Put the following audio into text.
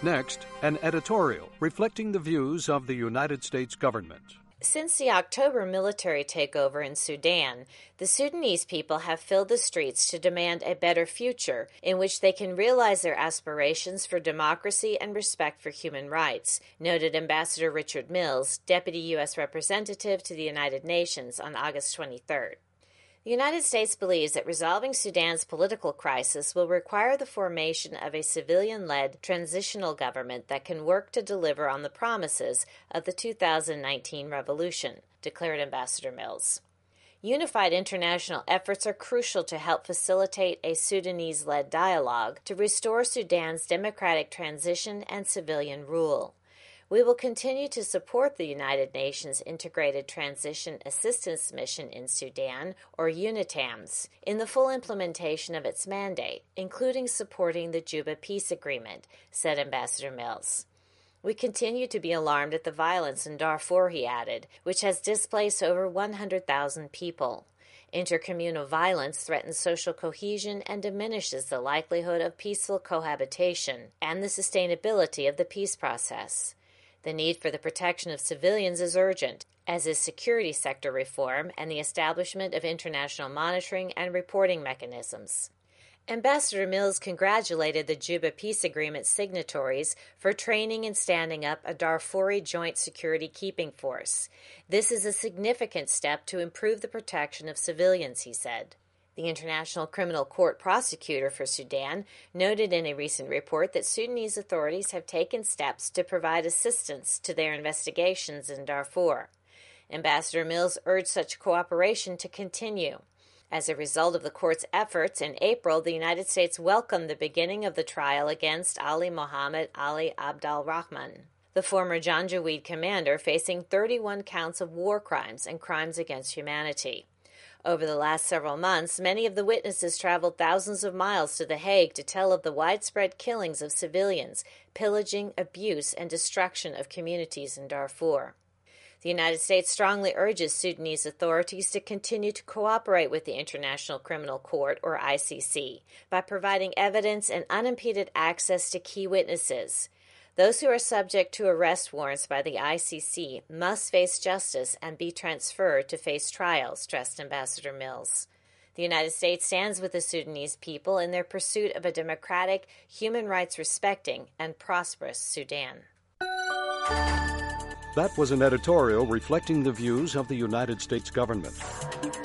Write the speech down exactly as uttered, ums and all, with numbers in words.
Next, an editorial reflecting the views of the United States government. Since the October military takeover in Sudan, the Sudanese people have filled the streets to demand a better future in which they can realize their aspirations for democracy and respect for human rights, noted Ambassador Richard Mills, Deputy U S Representative to the United Nations, on August twenty-third. The United States believes that resolving Sudan's political crisis will require the formation of a civilian-led transitional government that can work to deliver on the promises of the two thousand nineteen revolution, declared Ambassador Mills. Unified international efforts are crucial to help facilitate a Sudanese-led dialogue to restore Sudan's democratic transition and civilian rule. We will continue to support the United Nations Integrated Transition Assistance Mission in Sudan, or UNITAMS, in the full implementation of its mandate, including supporting the Juba Peace Agreement, said Ambassador Mills. We continue to be alarmed at the violence in Darfur, he added, which has displaced over one hundred thousand people. Intercommunal violence threatens social cohesion and diminishes the likelihood of peaceful cohabitation and the sustainability of the peace process. The need for the protection of civilians is urgent, as is security sector reform and the establishment of international monitoring and reporting mechanisms. Ambassador Mills congratulated the Juba Peace Agreement signatories for training and standing up a Darfuri Joint Security Keeping Force. This is a significant step to improve the protection of civilians, he said. The International Criminal Court prosecutor for Sudan noted in a recent report that Sudanese authorities have taken steps to provide assistance to their investigations in Darfur. Ambassador Mills urged such cooperation to continue. As a result of the court's efforts, in April, the United States welcomed the beginning of the trial against Ali Mohammed Ali Abdal Rahman, the former Janjaweed commander facing thirty-one counts of war crimes and crimes against humanity. Over the last several months, many of the witnesses traveled thousands of miles to The Hague to tell of the widespread killings of civilians, pillaging, abuse, and destruction of communities in Darfur. The United States strongly urges Sudanese authorities to continue to cooperate with the International Criminal Court, or I C C, by providing evidence and unimpeded access to key witnesses. Those who are subject to arrest warrants by the I C C must face justice and be transferred to face trials, stressed Ambassador Mills. The United States stands with the Sudanese people in their pursuit of a democratic, human rights respecting, and prosperous Sudan. That was an editorial reflecting the views of the United States government.